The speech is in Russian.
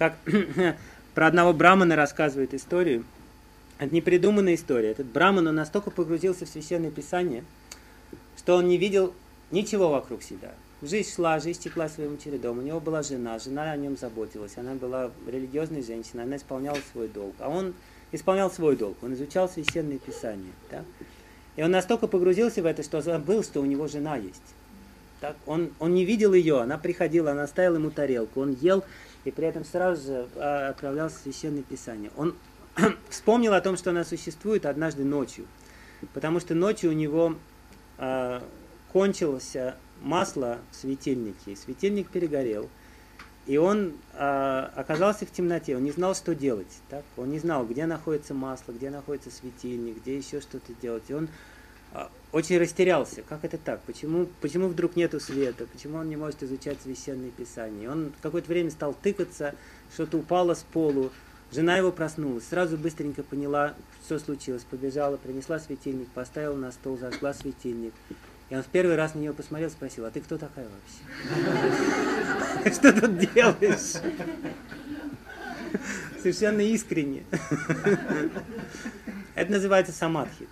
как про одного брамана рассказывает историю. Это не придуманная история. Этот браман, он настолько погрузился в Священное Писание, что он не видел ничего вокруг себя. Жизнь шла, жизнь текла своим чередом. У него была жена о нем заботилась. Она была религиозной женщиной, она исполняла свой долг. А он исполнял свой долг, он изучал Священное Писание. Так? И он настолько погрузился в это, что забыл, что у него жена есть. Так? Он не видел ее, она приходила, она ставила ему тарелку, он ел, и при этом сразу же отправлялся в Священное Писание. Он вспомнил о том, что она существует однажды ночью, потому что ночью у него кончилось масло в светильнике, светильник перегорел, и он оказался в темноте, он не знал, что делать. Так? Он не знал, где находится масло, где находится светильник, где еще что-то делать. И он очень растерялся. Как это так? Почему вдруг нету света? Почему он не может изучать Священное Писание? Он какое-то время стал тыкаться, что-то упало с полу. Жена его проснулась, сразу быстренько поняла, что случилось. Побежала, принесла светильник, поставила на стол, зажгла светильник. И он в первый раз на нее посмотрел, спросил: а ты кто такая вообще? Что тут делаешь? Совершенно искренне. Это называется самадхи.